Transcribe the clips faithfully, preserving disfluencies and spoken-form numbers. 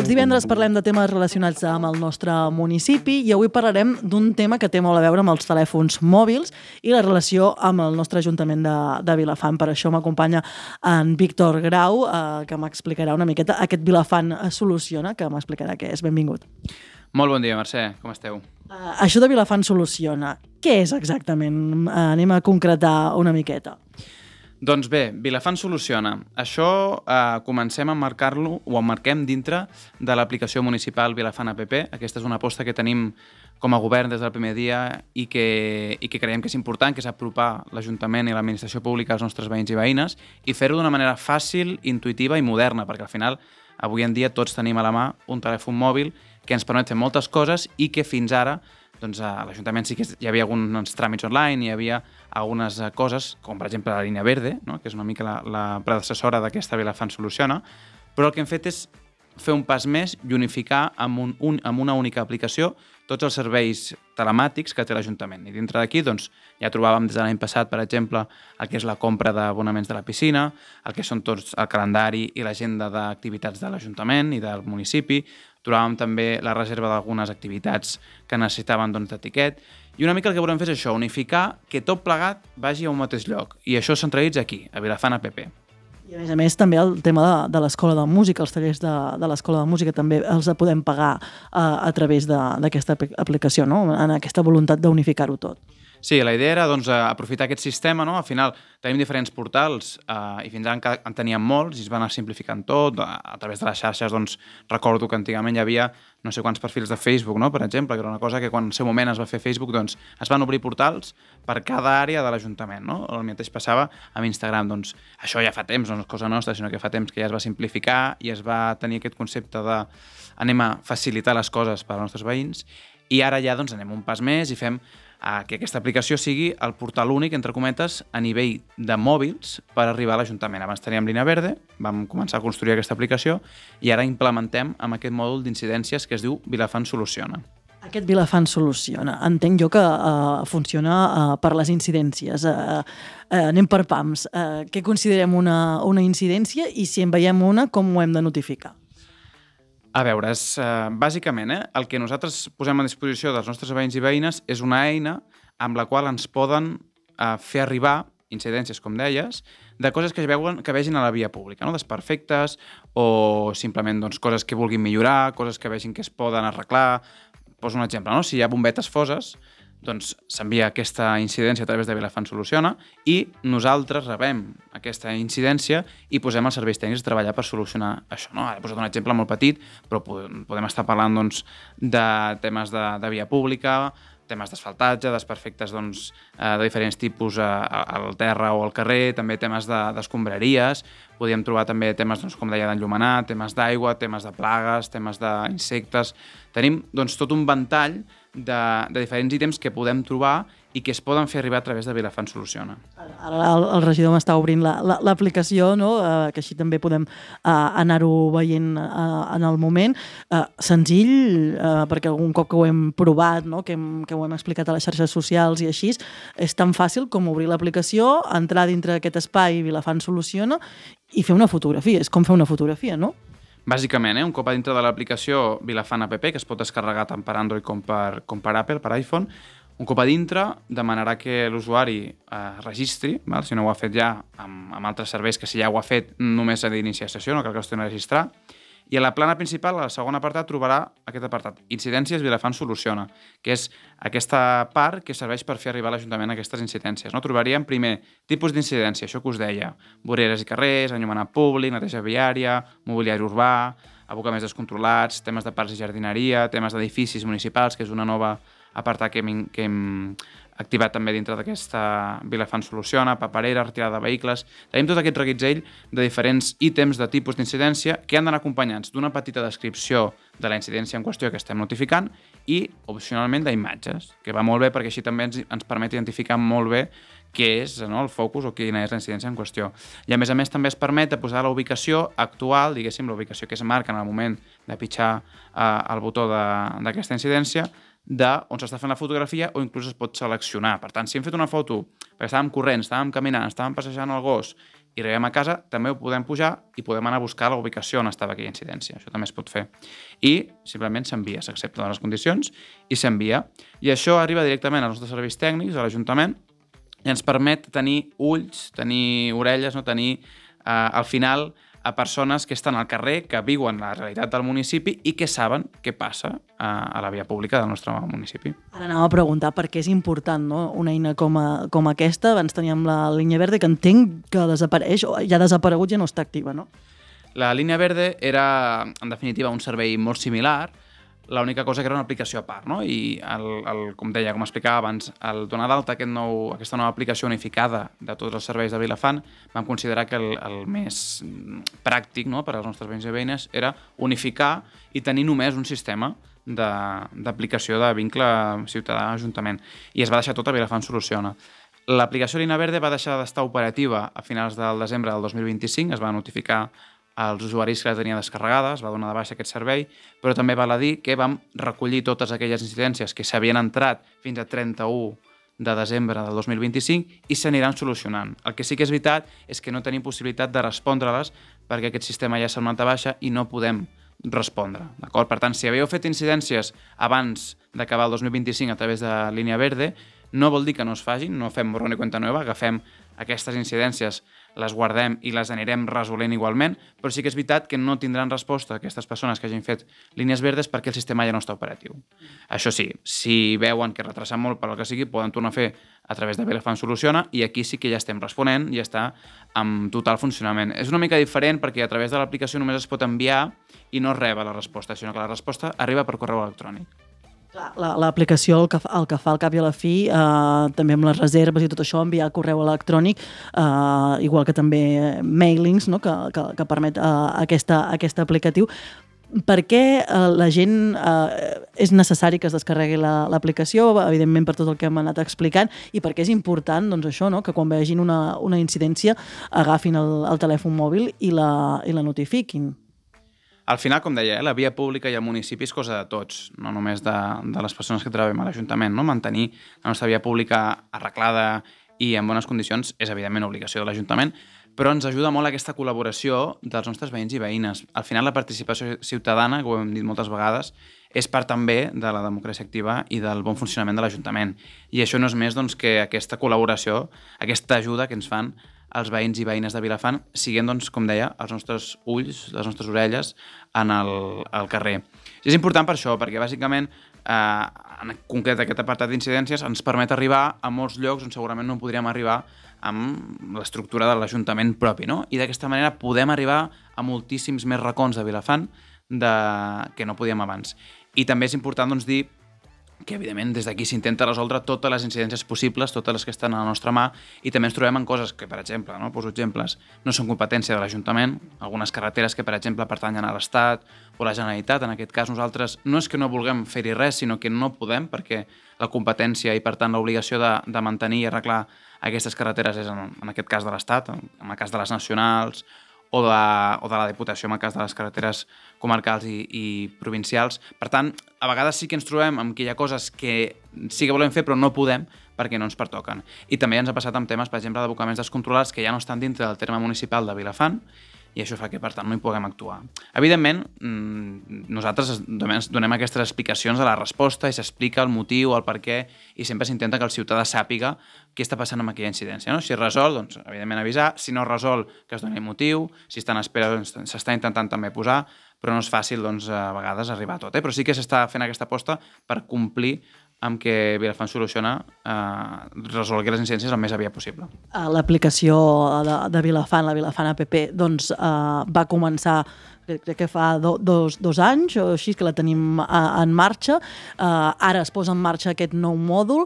Els divendres parlem de temes relacionats amb el nostre municipi i avui parlarem d'un tema que té molt a veure amb els telèfons mòbils i la relació amb el nostre Ajuntament de, de Vilafant. Per això m'acompanya en Víctor Grau, eh, que m'explicarà una miqueta aquest Vilafant Soluciona, que m'explicarà què és. Benvingut. Molt bon dia, Mercè. Com esteu? Uh, això de Vilafant Soluciona, què és exactament? Uh, anem a concretar una miqueta. Doncs bé, Vilafant Soluciona. Això eh, comencem a emmarcar-lo o emmarquem dintre de l'aplicació municipal Vilafant App. Aquesta és una aposta que tenim com a govern des del primer dia i que, i que creiem que és important, que és apropar l'Ajuntament i l'administració pública als nostres veïns i veïnes i fer-ho d'una manera fàcil, intuïtiva i moderna, perquè al final, avui en dia, tots tenim a la mà un telèfon mòbil que ens permet fer moltes coses i que fins ara doncs, a l'Ajuntament sí que hi havia alguns tràmits online, hi havia algunes coses, com per exemple la línia verde, no? Que és una mica la, la predecessora d'aquesta Vilafant Soluciona, però el que hem fet és fer un pas més i unificar amb, un, un, amb una única aplicació tots els serveis telemàtics que té l'Ajuntament. I dintre d'aquí doncs, ja trobàvem des de l'any passat, per exemple, el que és la compra d'abonaments de la piscina, el que són tots el calendari i l'agenda d'activitats de l'Ajuntament i del municipi. Trobàvem també la reserva d'algunes activitats que necessitaven doncs, d'etiquet. I una mica el que volem fer és això, unificar que tot plegat vagi a un mateix lloc. I això es centralitza aquí, a Vilafant App. I a més a més també el tema de, de l'Escola de Música, els tallers de, de l'Escola de Música també els podem pagar uh, a través d'aquesta aplicació, no? En aquesta voluntat d'unificar-ho tot. Sí, la idea era doncs, aprofitar aquest sistema, no? Al final tenim diferents portals eh, i fins ara en teníem molts i es van anar simplificant tot. A, a través de les xarxes doncs, recordo que antigament hi havia no sé quants perfils de Facebook, no? Per exemple, que era una cosa que quan en el seu moment es va fer Facebook doncs, es van obrir portals per cada àrea de l'Ajuntament. No? El mateix passava amb Instagram. Doncs, això ja fa temps, no és cosa nostra, sinó que fa temps que ja es va simplificar i es va tenir aquest concepte de anem a facilitar les coses per als nostres veïns i ara ja doncs, anem un pas més i fem a que aquesta aplicació sigui el portal únic, entre cometes, a nivell de mòbils per arribar a l'Ajuntament. Abans teníem línia verde, vam començar a construir aquesta aplicació i ara implementem amb aquest mòdul d'incidències que es diu Vilafant Soluciona. Aquest Vilafant Soluciona. Entenc jo que uh, funciona uh, per les incidències. Uh, uh, anem per pams. Uh, què considerem una, una incidència i si en veiem una, com ho hem de notificar? A veure, és, eh, bàsicament, eh, el que nosaltres posem a disposició dels nostres veïns i veïnes és una eina amb la qual ens poden eh, fer arribar incidències, com deies, de coses que, veuen, que vegin a la via pública, no? Desperfectes o simplement doncs, coses que vulguin millorar, coses que vegin que es poden arreglar. Poso un exemple, no? Si hi ha bombetes foses, doncs s'envia aquesta incidència a través de Vilafant Soluciona i nosaltres rebem aquesta incidència i posem els serveis tècnics a treballar per solucionar això. No? Ara he posat un exemple molt petit, però podem estar parlant doncs, de temes de, de via pública, temes d'asfaltatge, desperfectes doncs, de diferents tipus al terra o al carrer, també temes d'escombraries, podíem trobar també temes, doncs, com deia, d'enllumenar, temes d'aigua, temes de plagues, temes d'insectes. Tenim doncs, tot un ventall de, de diferents ítems que podem trobar i que es poden fer arribar a través de Vilafant Soluciona. Ara el, el regidor m'està obrint l'aplicació, no? uh, que així també podem uh, anar-ho veient uh, en el moment. Uh, senzill, uh, perquè algun cop que ho hem provat, no? que, hem, que ho hem explicat a les xarxes socials i així, és tan fàcil com obrir l'aplicació, entrar dintre d'aquest espai Vilafant Soluciona i fer una fotografia. És com fer una fotografia, no? Bàsicament, eh, un cop a dintre de l'aplicació Vilafant App, que es pot descarregar tant per Android com per, com per Apple, per iPhone, un cop a dintre demanarà que l'usuari eh, registri, val? Si no ho ha fet ja amb, amb altres serveis, que si ja ho ha fet només ha d'iniciar sessió, no cal que es torni a registrar. I a la plana principal, a la segona apartat, trobarà aquest apartat, Incidències Vilafant Soluciona, que és aquesta part que serveix per fer arribar a l'Ajuntament aquestes incidències. No? Trobaríem primer tipus d'incidència, això que us deia, voreres i carrers, enllumenat públic, neteja viària, mobiliari urbà, abocaments descontrolats, temes de parcs i jardineria, temes d'edificis municipals, que és una nova apartat que hem, que hem activat també dintre d'aquesta Vilafant Soluciona, paperera, retirada de vehicles. Tenim tot aquest reguitzell de diferents ítems de tipus d'incidència que han d'anar acompanyats d'una petita descripció de la incidència en qüestió que estem notificant i, opcionalment, d'imatges, que va molt bé perquè així també ens, ens permet identificar molt bé què és, no, el focus o quina és la incidència en qüestió. I a més a més també es permet posar la ubicació actual, diguéssim, la ubicació que es marca en el moment de pitjar eh, el botó d'aquesta incidència, d'on s'està fent la fotografia o inclús es pot seleccionar. Per tant, si hem fet una foto perquè estàvem corrents, estàvem caminant, estàvem passejant el gos i arribem a casa, també ho podem pujar i podem anar a buscar la ubicació on estava aquella incidència. Això també es pot fer. I simplement s'envia, s'accepten les condicions i s'envia. I això arriba directament als nostres serveis tècnics, a l'Ajuntament, i ens permet tenir ulls, tenir orelles, no? tenir, eh, al final, a persones que estan al carrer, que viuen la realitat del municipi i que saben què passa a, a la via pública del nostre municipi. Ara anava a preguntar per què és important, no? Una eina com, a, com aquesta. Abans teníem la línia verda, que entenc que desapareix, o ja ha desaparegut, ja no està activa, no? La línia verde era, en definitiva, un servei molt similar, l'única cosa que era una aplicació a part, no? I, el, el, com deia, com explicava abans, el donar d'alta aquest nou, aquesta nova aplicació unificada de tots els serveis de Vilafant, vam considerar que el, el més pràctic, no?, per als nostres veïns i veïnes era unificar i tenir només un sistema d'aplicació de, de vincle ciutadà-ajuntament. I es va deixar tot a Vilafant Soluciona. L'aplicació Línia Verde va deixar d'estar operativa a finals del desembre del dos mil vint-i-cinc, es va notificar als usuaris que la tenien descarregada, es va donar de baixa aquest servei, però també val a dir que vam recollir totes aquelles incidències que s'havien entrat fins a trenta-u de desembre del dos mil vint-i-cinc i s'aniran solucionant. El que sí que és veritat és que no tenim possibilitat de respondre-les perquè aquest sistema ja s'ha donat de baixa i no podem respondre. D'acord? Per tant, si havíeu fet incidències abans d'acabar el dos mil vint-i-cinc a través de Línia Verde, no vol dir que no es facin, no fem borrón i cuenta nueva, agafem aquestes incidències, les guardem i les anirem resolent igualment, però sí que és veritat que no tindran resposta aquestes persones que hagin fet línies verdes perquè el sistema ja no està operatiu. Això sí, si veuen que retrasa molt per al que sigui, poden tornar a fer a través de Vilafant Soluciona i aquí sí que ja estem responent i està en total funcionament. És una mica diferent perquè a través de l'aplicació només es pot enviar i no reba la resposta, sinó que la resposta arriba per correu electrònic. L'aplicació el, que fa, el que fa al cap i a la fi, eh, també amb les reserves i tot això, enviar correu electrònic, eh, igual que també mailings, no?, que, que, que permet eh, aquesta, aquest aplicatiu. Per què eh, la gent eh, és necessari que es descarregui l'aplicació, la, evidentment per tot el que hem anat explicant, i per què és important, doncs això, no?, que quan vegin una, una incidència agafin el, el telèfon mòbil i la, i la notifiquin. Al final, com deia, eh, la via pública i el municipi és cosa de tots, no només de, de les persones que treballem a l'Ajuntament. No? Mantenir la nostra via pública arreglada i en bones condicions és, evidentment, obligació de l'Ajuntament, però ens ajuda molt aquesta col·laboració dels nostres veïns i veïnes. Al final, la participació ciutadana, que ho hem dit moltes vegades, és part també de la democràcia activa i del bon funcionament de l'Ajuntament. I això no és més doncs, que aquesta col·laboració, aquesta ajuda que ens fan els veïns i veïnes de Vilafant, siguent, doncs, com deia, els nostres ulls, les nostres orelles en el, al carrer. I és important per això, perquè bàsicament, eh, en concret aquest apartat d'incidències, ens permet arribar a molts llocs on segurament no podríem arribar amb l'estructura de l'Ajuntament propi, no? I d'aquesta manera podem arribar a moltíssims més racons de Vilafant de... que no podíem abans. I també és important, doncs, dir que, evidentment, des d'aquí s'intenta resoldre totes les incidències possibles, totes les que estan a la nostra mà, i també ens trobem en coses que, per exemple, no, poso exemples, no són competència de l'Ajuntament, algunes carreteres que, per exemple, pertanyen a l'Estat o a la Generalitat. En aquest cas, nosaltres no és que no vulguem fer-hi res, sinó que no podem, perquè la competència i, per tant, l'obligació de, de mantenir i arreglar aquestes carreteres és, en, en aquest cas, de l'Estat, en el cas de les nacionals, o de, o de la Diputació en el cas de les carreteres comarcals i, i provincials. Per tant, a vegades sí que ens trobem amb que hi ha coses que sí que volem fer però no podem perquè no ens pertoquen. I també ens ha passat amb temes, per exemple, d'abocaments descontrolats que ja no estan dintre del terme municipal de Vilafant i això fa que, per tant, no hi puguem actuar. Evidentment, nosaltres donem aquestes explicacions a la resposta i s'explica el motiu, el per què, i sempre s'intenta que el ciutadà sàpiga què està passant amb aquella incidència. No? Si es resol, doncs, evidentment, avisar. Si no es resol, que es doni motiu. Si està en espera, doncs, s'està intentant també posar, però no és fàcil, doncs, a vegades, arribar a tot. Eh? Però sí que s'està fent aquesta aposta per complir amb que Vilafant Soluciona eh, resolgui les incidències el més aviat possible. L'aplicació de, de Vilafant, la Vilafant app, doncs, eh, va començar crec que fa do, dos, dos anys o així que la tenim eh, en marxa. Eh, ara es posa en marxa aquest nou mòdul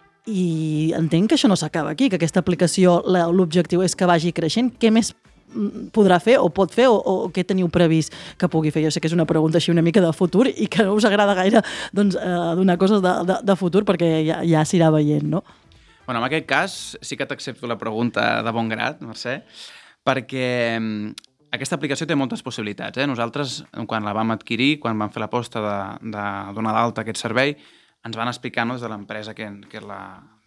i entenc que això no s'acaba aquí, que aquesta aplicació, l'objectiu és que vagi creixent. Què més podrà fer o pot fer o, o què teniu previst que pugui fer? Jo sé que és una pregunta així una mica de futur i que no us agrada gaire doncs, eh, donar coses de, de, de futur perquè ja, ja s'irà veient, no? Bueno, en aquest cas sí que t'accepto la pregunta de bon grat, Mercè, perquè aquesta aplicació té moltes possibilitats. Eh? Nosaltres, quan la vam adquirir, quan vam fer l'aposta de, de donar d'alta aquest servei, ens van explicar, no, des de l'empresa que, que la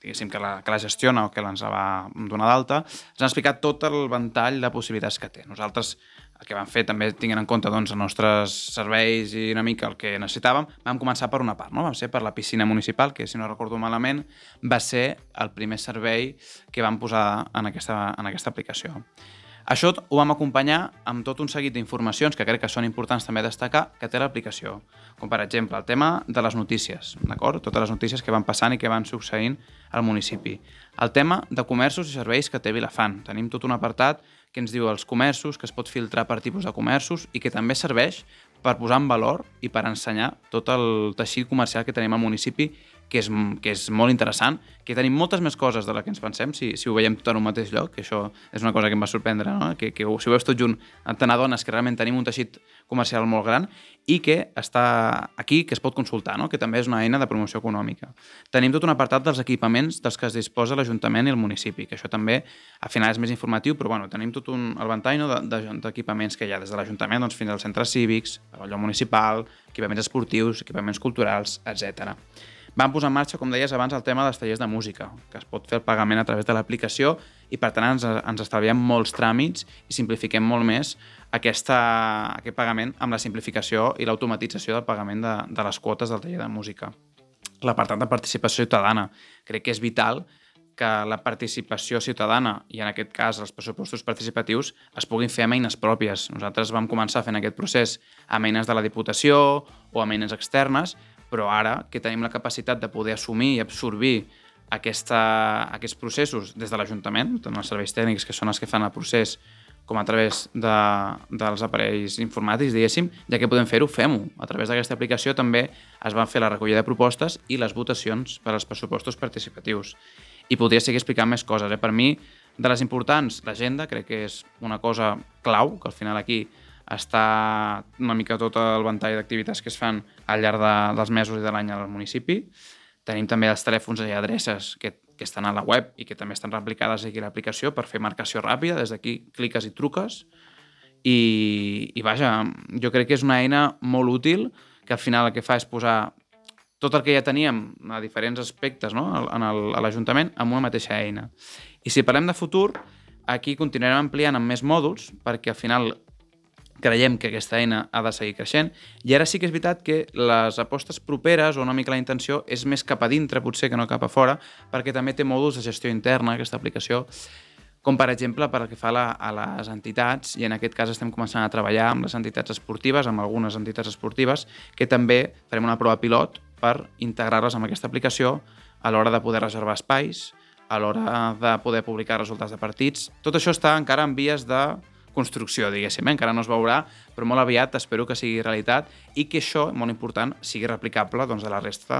diguéssim, que la, que la gestiona o que ens la va donar d'alta, ens han explicat tot el ventall de possibilitats que té. Nosaltres el que vam fer, també tinguent en compte doncs, els nostres serveis i una mica el que necessitàvem, vam començar per una part, no? Vam ser per la piscina municipal, que si no recordo malament va ser el primer servei que vam posar en aquesta, en aquesta aplicació. Això ho vam acompanyar amb tot un seguit d'informacions que crec que són importants també a destacar que té l'aplicació, com per exemple el tema de les notícies, d'acord? Totes les notícies que van passant i que van succeint al municipi. El tema de comerços i serveis que té Vilafant. Tenim tot un apartat que ens diu els comerços, que es pot filtrar per tipus de comerços i que també serveix per posar en valor i per ensenyar tot el teixit comercial que tenim al municipi, que és, que és molt interessant, que tenim moltes més coses de les que ens pensem si, si ho veiem tot en un mateix lloc, que això és una cosa que em va sorprendre, no? que, que si ho veus tot junt te n'adones que realment tenim un teixit comercial molt gran i que està aquí, que es pot consultar, no? Que també és una eina de promoció econòmica. Tenim tot un apartat dels equipaments dels que es disposa l'Ajuntament i el municipi, que això també al final és més informatiu, però bueno, tenim tot un el ventall, no? d'equipaments que hi ha des de l'Ajuntament doncs, fins als centres cívics, el lloc municipal, equipaments esportius, equipaments culturals, etcètera. Vam posar en marxa, com deies abans, el tema dels tallers de música, que es pot fer el pagament a través de l'aplicació i, per tant, ens, ens estalviem molts tràmits i simplifiquem molt més aquesta, aquest pagament amb la simplificació i l'automatització del pagament de, de les quotes del taller de música. L'apartat de participació ciutadana. Crec que és vital que la participació ciutadana, i en aquest cas els pressupostos participatius, es puguin fer amb eines pròpies. Nosaltres vam començar fent aquest procés amb eines de la Diputació o amb eines externes, però ara que tenim la capacitat de poder assumir i absorbir aquesta, aquests processos des de l'Ajuntament, tant els serveis tècnics que són els que fan el procés com a través de, dels aparells informàtics, diguéssim, ja que podem fer-ho, fem-ho. A través d'aquesta aplicació també es van fer la recollida de propostes i les votacions per als pressupostos participatius. I podria seguir explicant més coses. Eh? Per mi, de les importants, l'agenda crec que és una cosa clau, que al final aquí està una mica tot el ventall d'activitats que es fan al llarg de, dels mesos i de l'any al municipi. Tenim també els telèfons i adreces que, que estan a la web i que també estan replicades aquí a l'aplicació per fer marcació ràpida. Des d'aquí cliques i truques. I, I vaja, jo crec que és una eina molt útil que al final el que fa és posar tot el que ja teníem a diferents aspectes, no? en el, a l'Ajuntament amb una mateixa eina. I si parlem de futur, aquí continuarem ampliant amb més mòduls perquè al final creiem que aquesta eina ha de seguir creixent, i ara sí que és veritat que les apostes properes o una mica la intenció és més cap a dintre, potser que no cap a fora, perquè també té mòduls de gestió interna, aquesta aplicació, com per exemple per que fa la, a les entitats, i en aquest cas estem començant a treballar amb les entitats esportives, amb algunes entitats esportives, que també farem una prova pilot per integrar-les amb aquesta aplicació a l'hora de poder reservar espais, a l'hora de poder publicar resultats de partits. Tot això està encara en vies de construcció, diguéssim, eh? encara no es veurà, però molt aviat espero que sigui realitat i que això, molt important, sigui replicable doncs, a la resta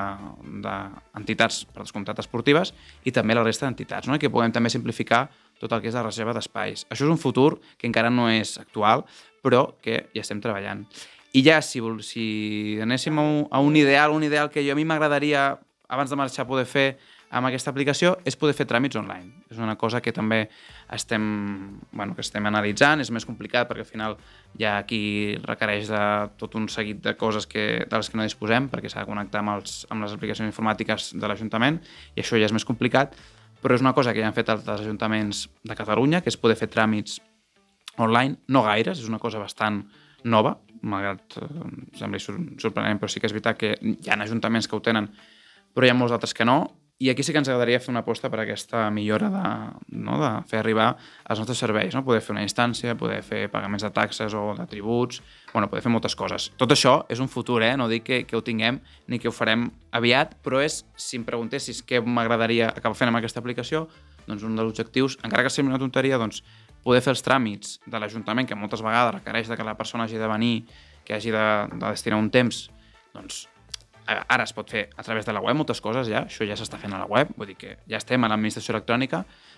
d'entitats, de, per descomptat, esportives i també a la resta d'entitats, no? I que puguem també simplificar tot el que és la reserva d'espais. Això és un futur que encara no és actual, però que ja estem treballant. I ja, si, si anéssim a un, a un ideal, un ideal que jo a mi m'agradaria, abans de marxar, poder fer amb aquesta aplicació, és poder fer tràmits online. És una cosa que també estem, bueno, que estem analitzant, és més complicat perquè al final hi ha qui requereix de tot un seguit de coses que, de les que no disposem, perquè s'ha de connectar amb, els, amb les aplicacions informàtiques de l'Ajuntament, i això ja és més complicat, però és una cosa que ja han fet altres ajuntaments de Catalunya, que és poder fer tràmits online, no gaires, és una cosa bastant nova, malgrat eh, sembli sorprenent, però sí que és veritat que hi ha ajuntaments que ho tenen, però hi ha molts altres que no. I aquí sí que ens agradaria fer una aposta per aquesta millora de, no, de fer arribar als nostres serveis, no? Poder fer una instància, poder fer pagaments de taxes o de tributs, bueno, poder fer moltes coses. Tot això és un futur, eh? No dic que, que ho tinguem ni que ho farem aviat, però és, si em preguntessis què m'agradaria acabar fent amb aquesta aplicació, doncs un dels objectius, encara que sembli una tonteria, doncs poder fer els tràmits de l'Ajuntament, que moltes vegades requereix que la persona hagi de venir, que hagi de, de destinar un temps, doncs ara es pot fer a través de la web moltes coses ja, això ja s'està fent a la web, vull dir que ja estem a l'administració electrònica,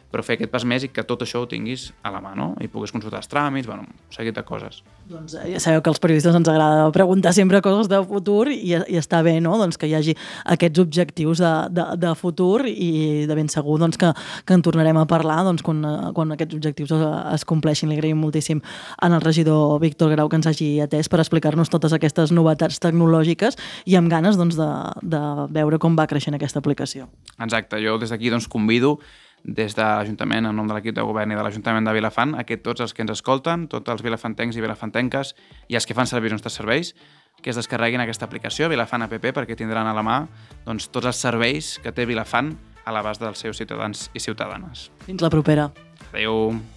però fer aquest pas més i que tot això ho tinguis a la mà, no? I puguis consultar els tràmits, bueno, un seguit de coses. Doncs ja sabeu que als periodistes ens agrada preguntar sempre coses de futur i, i està bé, no?, doncs que hi hagi aquests objectius de, de, de futur i de ben segur doncs, que, que en tornarem a parlar doncs, quan, quan aquests objectius es, es compleixin. Li agraïm moltíssim al regidor Víctor Grau que ens hagi atès per explicar-nos totes aquestes novetats tecnològiques i amb ganes doncs, de, de veure com va creixent aquesta aplicació. Exacte, jo des d'aquí doncs, convido des de l'Ajuntament, en nom de l'equip de govern i de l'Ajuntament de Vilafant, a que tots els que ens escolten, tots els vilafantencs i vilafantenques i els que fan servir els nostres serveis, que es descarreguin aquesta aplicació, Vilafant App, perquè tindran a la mà doncs, tots els serveis que té Vilafant a l'abast dels seus ciutadans i ciutadanes. Fins la propera. Adéu.